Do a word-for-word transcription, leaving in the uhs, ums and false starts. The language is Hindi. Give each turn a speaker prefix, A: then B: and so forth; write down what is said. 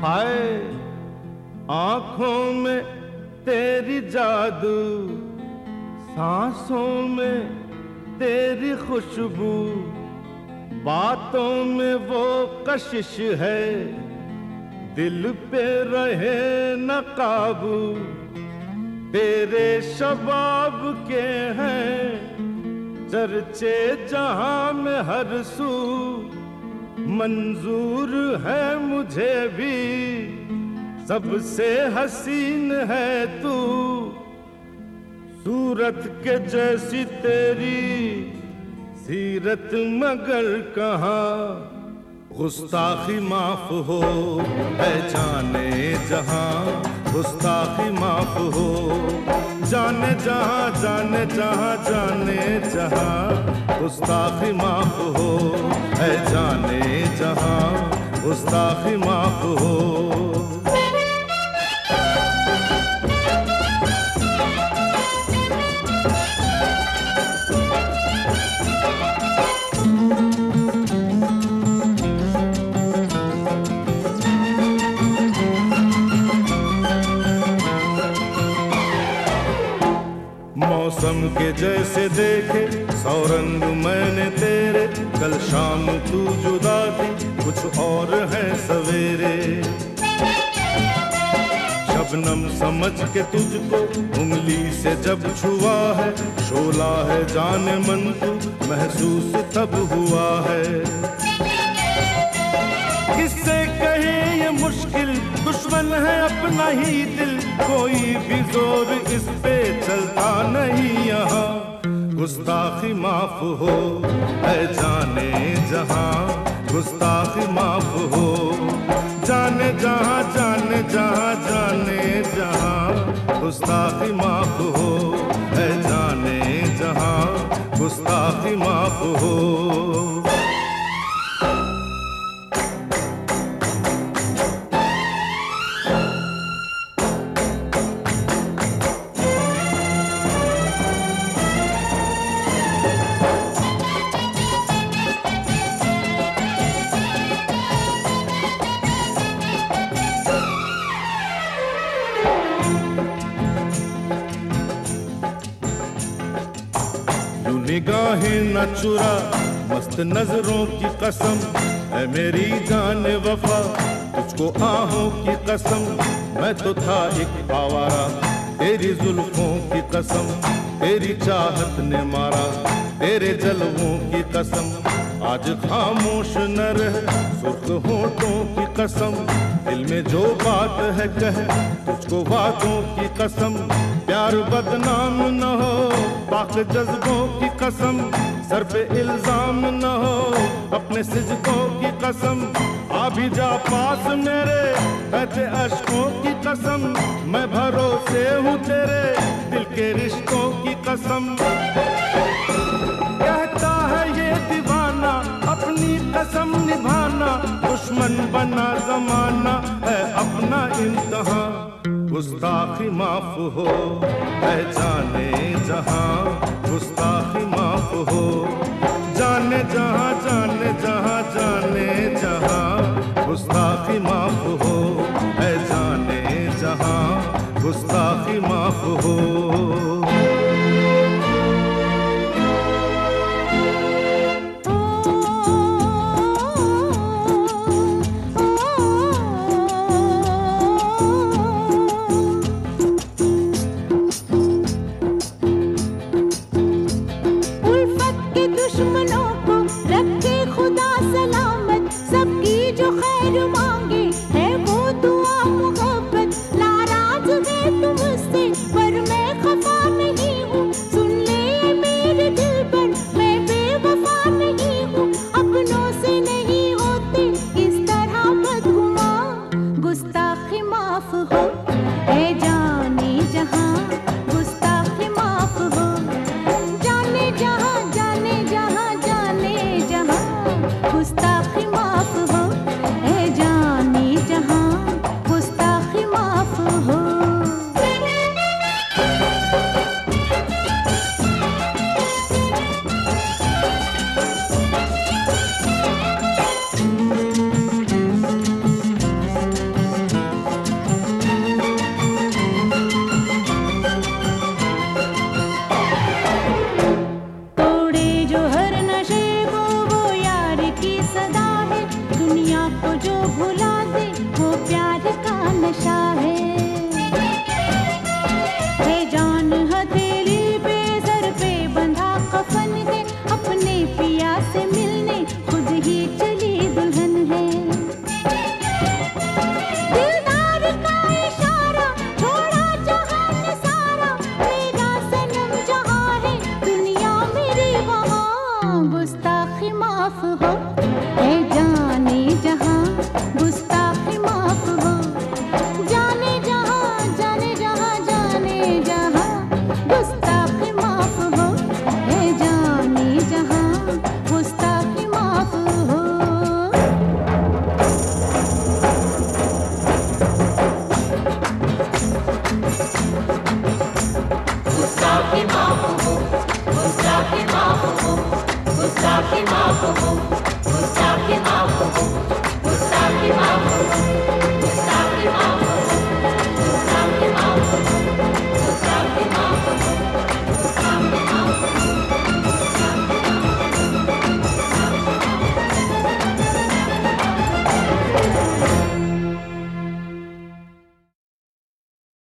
A: हाय आंखों में तेरी जादू, सांसों में तेरी खुशबू, बातों में वो कशिश है, दिल पे रहे न काबू। तेरे शबाब के हैं चर्चे जहां में हर सू, मंजूर है मुझे भी सबसे हसीन है तू। सूरत के जैसी तेरी सीरत मगर कहाँ, गुस्ताखी माफ हो है जाने जहां, गुस्ताखी माफ हो जाने जहां, जाने जहां, जाने जहां, गुस्ताखी माफ हो है जाने जहां, गुस्ताखी माफ हो। मौसम के जैसे देखे सौ रंग मैंने तेरे, कल शाम तू जुदा थी कुछ और है सवेरे। शबनम समझ के तुझको उंगली से जब छुआ है, शोला है जाने मन तू महसूस तब हुआ है। किससे कहे ये मुश्किल दुश्मन है अपना ही दिल, कोई भी जोर इस पे चलता नहीं यहाँ। गुस्ताखी माफ हो है जाने जहां, गुस्ताखी माफ हो जाने जहां, जाने जहां, जाने जहां, गुस्ताखी माफ हो है जाने जहां, गुस्ताखी माफ हो। निगाहें न चुरा मस्त नजरों की कसम, है मेरी जान वफा तुझको आहों की कसम। मैं तो था एक आवारा तेरी जुल्फों की कसम, तेरी चाहत ने मारा तेरे जलवों की कसम। आज खामोश न रह सुर्ख होठों की कसम, दिल में जो बात है कह तुझको वादों की कसम। प्यार बदनाम न हो पाक जज्बों की कसम, सर पे इल्जाम न हो अपने सिजकों की कसम। आ भी जा पास मेरे बहते अश्कों की कसम, मैं भरोसे हूँ तेरे दिल के रिश्तों की कसम। कहता है ये दीवाना अपनी कसम निभाना, दुश्मन बना जमाना है अपना इम्तिहां। गुस्ताखी माफ हो है जाने जहां, गुस्ताखी माफ हो जाने जहां, जाने जहां, जाने जहां, गुस्ताखी माफ हो है जाने जहां, गुस्ताखी माफ हो।
B: गुस्ताखी माफ हो